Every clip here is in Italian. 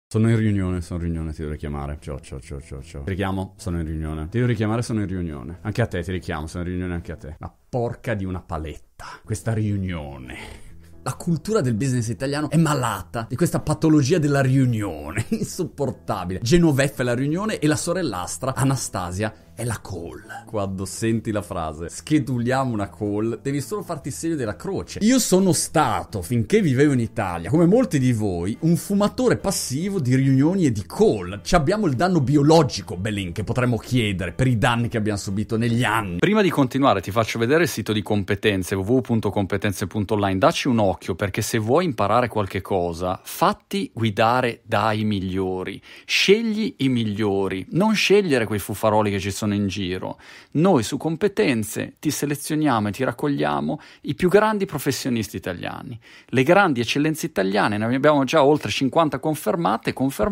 Sono in riunione, ti devo richiamare. Ciao. Ti richiamo, sono in riunione. Ti devo richiamare, sono in riunione. Anche a te ti richiamo, sono in riunione anche a te. Ma porca di una paletta, questa riunione. La cultura del business italiano è malata di questa patologia della riunione, insopportabile. Genoveffa è la riunione e la sorellastra, Anastasia, è la call. Quando senti la frase scheduliamo una call, devi solo farti il segno della croce. Io sono stato, finché vivevo in Italia, come molti di voi, un fumatore passivo di riunioni e di call. Ci abbiamo il danno biologico, Belin, che potremmo chiedere per i danni che abbiamo subito negli anni. Prima di continuare ti faccio vedere il sito di competenze, www.competenze.online. Dacci un occhio, perché se vuoi imparare qualche cosa, fatti guidare dai migliori. Scegli i migliori, non scegliere quei fufaroli che ci sono in giro. Noi su Competenze ti selezioniamo e ti raccogliamo i più grandi professionisti italiani, le grandi eccellenze italiane. Ne abbiamo già oltre 50 confermati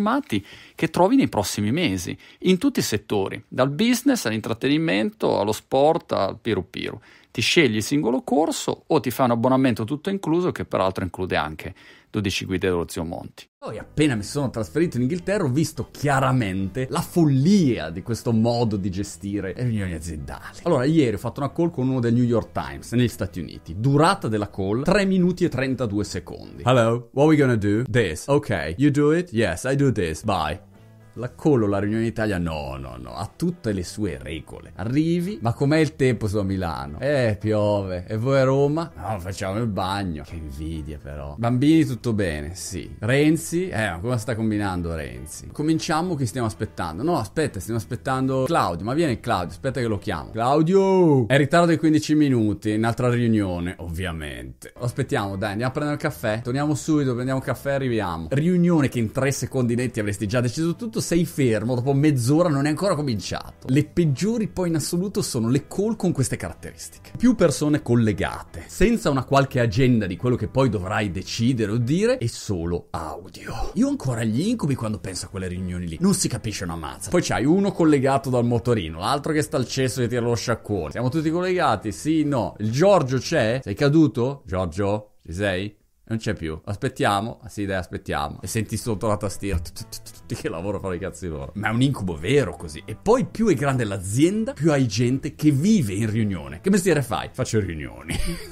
che trovi nei prossimi mesi in tutti i settori, dal business all'intrattenimento, allo sport, al piru. Ti scegli il singolo corso o ti fai un abbonamento tutto incluso, che peraltro include anche 12 guide dello Zio Monti. Poi appena mi sono trasferito in Inghilterra ho visto chiaramente la follia di questo modo di gestire le riunioni aziendali. Allora, ieri ho fatto una call con uno del New York Times negli Stati Uniti. Durata della call 3 minuti e 32 secondi. Hello, what are we gonna do? This. Ok, you do it? Yes, I do this. Bye. La call o la riunione in Italia no, ha tutte le sue regole. Arrivi, ma com'è il tempo su a Milano? Piove. E voi a Roma? No, facciamo il bagno. Che invidia però. Bambini tutto bene? Sì. Renzi? Ma come sta combinando Renzi? Cominciamo, che stiamo aspettando? No, aspetta, stiamo aspettando Claudio. Ma vieni Claudio, aspetta che lo chiamo. Claudio! È in ritardo di 15 minuti, in altra riunione, ovviamente. Lo aspettiamo, dai, andiamo a prendere il caffè. Torniamo subito, prendiamo un caffè e arriviamo. Riunione che in 3 secondi netti avresti già deciso tutto. Sei fermo, dopo mezz'ora non è ancora cominciato. Le peggiori poi in assoluto sono le call con queste caratteristiche. Più persone collegate, senza una qualche agenda di quello che poi dovrai decidere o dire, e solo audio. Io ho ancora gli incubi quando penso a quelle riunioni lì. Non si capisce una mazza. Poi c'hai uno collegato dal motorino, l'altro che sta al cesso e tira lo sciacquone. Siamo tutti collegati? Sì, no. Il Giorgio c'è? Sei caduto? Giorgio? Ci sei? Non c'è più. Aspettiamo. Sì, dai, aspettiamo. E senti sotto la tastiera tutti che lavoro fanno i cazzi loro. Ma è un incubo vero così. E poi più è grande l'azienda, più hai gente che vive in riunione. Che mestiere fai? Faccio riunioni.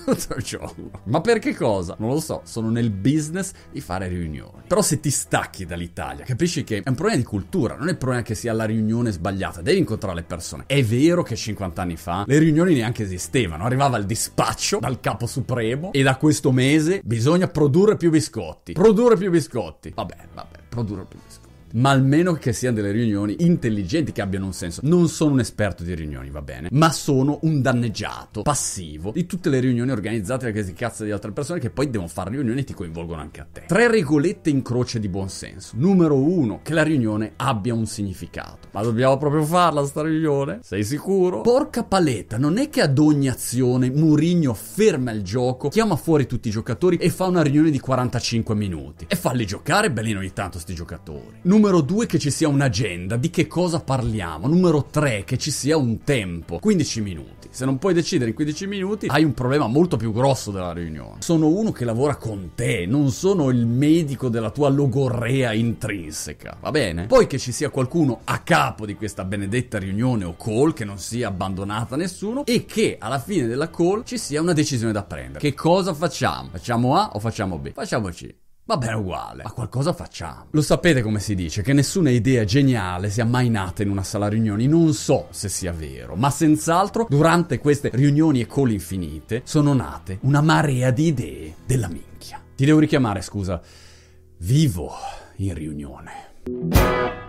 Ma per che cosa? Non lo so. Sono nel business di fare riunioni. Però se ti stacchi dall'Italia, capisci che è un problema di cultura. Non è il problema che sia la riunione sbagliata. Devi incontrare le persone. È vero che 50 anni fa le riunioni neanche esistevano. Arrivava il dispaccio dal capo supremo e da questo mese bisogna produrre più biscotti. Vabbè, produrre più biscotti. Ma almeno che siano delle riunioni intelligenti, che abbiano un senso. Non sono un esperto di riunioni, va bene, ma sono un danneggiato passivo di tutte le riunioni organizzate da questi cazzo di altre persone che poi devono fare riunioni e ti coinvolgono anche a te. 3 regolette in croce di buonsenso. Numero 1, che la riunione abbia un significato. Ma dobbiamo proprio farla sta riunione? Sei sicuro? Porca paletta, non è che ad ogni azione Mourinho ferma il gioco, chiama fuori tutti i giocatori e fa una riunione di 45 minuti. E falli giocare bellino ogni tanto sti giocatori. Numero 2, che ci sia un'agenda di che cosa parliamo. Numero 3, che ci sia un tempo. 15 minuti. Se non puoi decidere in 15 minuti, hai un problema molto più grosso della riunione. Sono uno che lavora con te, non sono il medico della tua logorrea intrinseca, va bene? Poi che ci sia qualcuno a capo di questa benedetta riunione o call, che non sia abbandonata a nessuno, e che alla fine della call ci sia una decisione da prendere. Che cosa facciamo? Facciamo A o facciamo B? Facciamo C. Va bene uguale, ma qualcosa facciamo. Lo sapete come si dice, che nessuna idea geniale sia mai nata in una sala riunioni. Non so se sia vero, ma senz'altro durante queste riunioni e call infinite sono nate una marea di idee della minchia. Ti devo richiamare, scusa. Vivo in riunione.